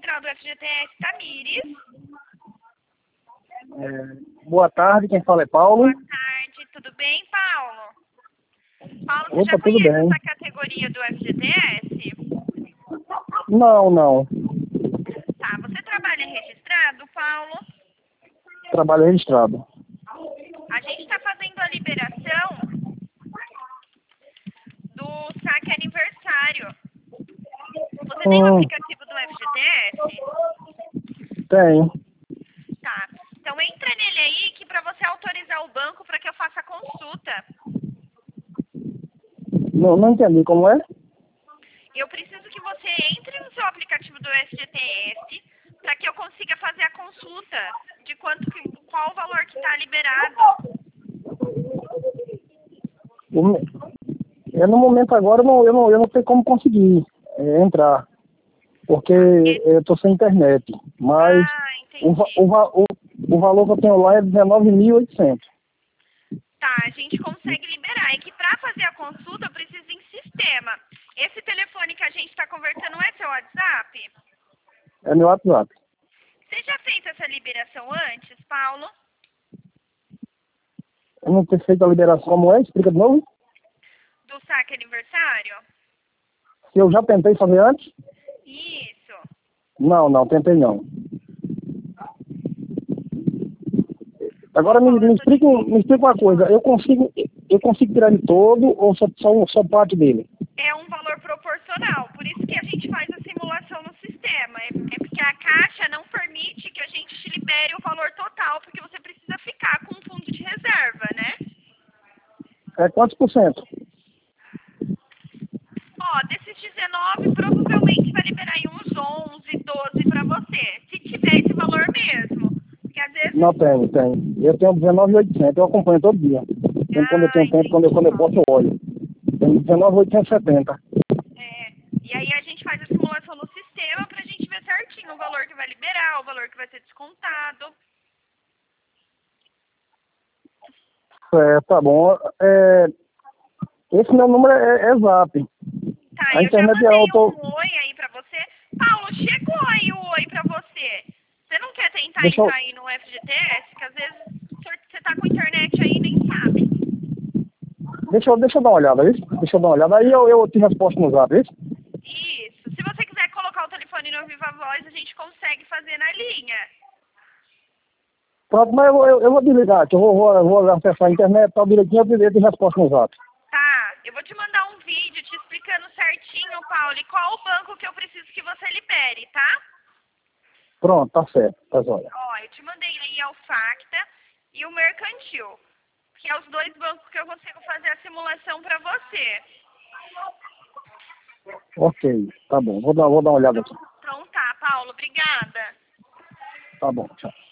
central do FGTS Tamires. Boa tarde, quem fala é Paulo. Boa tarde, tudo bem, Paulo? Paulo, você Opa, já tudo conhece bem. essa categoria do FGTS? Não. Tá, você trabalha registrado, Paulo? Trabalho registrado. A gente está fazendo a liberação do saque aniversário. Você tem o aplicativo do FGTS? Tenho. Tá. Então entra nele aí que para você autorizar o banco para que eu faça a consulta. Não entendi como é. Eu preciso que você entre no seu aplicativo do FGTS para que eu consiga fazer a consulta de qual o valor que está liberado. No momento agora eu não sei como conseguir entrar, porque eu estou sem internet. Mas Entendi. o valor que eu tenho lá é 19.800. Tá, a gente consegue liberar. É que para fazer a consulta eu preciso em sistema. Esse telefone que a gente está conversando é seu WhatsApp? É meu WhatsApp. Você já fez essa liberação antes, Paulo? Eu não tenho feito a liberação como é? Explica de novo. Do saque aniversário? Se eu já tentei fazer antes? Isso. Não, tentei não. Agora me explica uma coisa, eu consigo tirar ele todo ou só parte dele? É um valor proporcional, por isso que a gente faz a simulação no sistema. É porque a Caixa não permite que a gente te libere o valor total, porque você precisa ficar com um fundo de reserva, né? É quantos por cento? Ó, desses 19, provavelmente vai liberar aí uns 11, 12 para você, se tiver esse valor mesmo. Porque às vezes... Não, tenho. Eu tenho 19.800, eu acompanho todo dia. Quando eu tenho tempo, quando eu posso, eu olho. Tenho 19.870. E aí a gente faz a simulação no sistema pra gente ver certinho o valor que vai liberar, o valor que vai ser descontado. Tá bom. Esse meu número é Zap. Tá, A eu já internet mandei tô... um oi aí pra você. Paulo, chegou aí o oi pra você. Você não quer tentar Deixa eu... entrar aí no FGTS? Que às vezes você tá com internet aí e nem sabe. Deixa eu dar uma olhada, viu? Deixa eu dar uma olhada. Aí eu te resposto no Zap, viu? Isso. Se você quiser colocar o telefone no Viva Voz, a gente consegue fazer na linha. Pronto, mas eu vou desligar, que eu vou acessar a internet, tá direitinho, eu te resposto no Zap. Tá, eu vou te mandar um vídeo te explicando certinho, Paulo, e qual o banco que eu preciso que você libere, tá? Pronto, tá certo, tá jóia. Ó, eu te mandei aí o Facta e o Mercantil, que é os dois bancos que eu consigo fazer a simulação pra você. Ok, tá bom, vou dar uma olhada aqui. Então tá, Paulo, obrigada. Tá bom, tchau.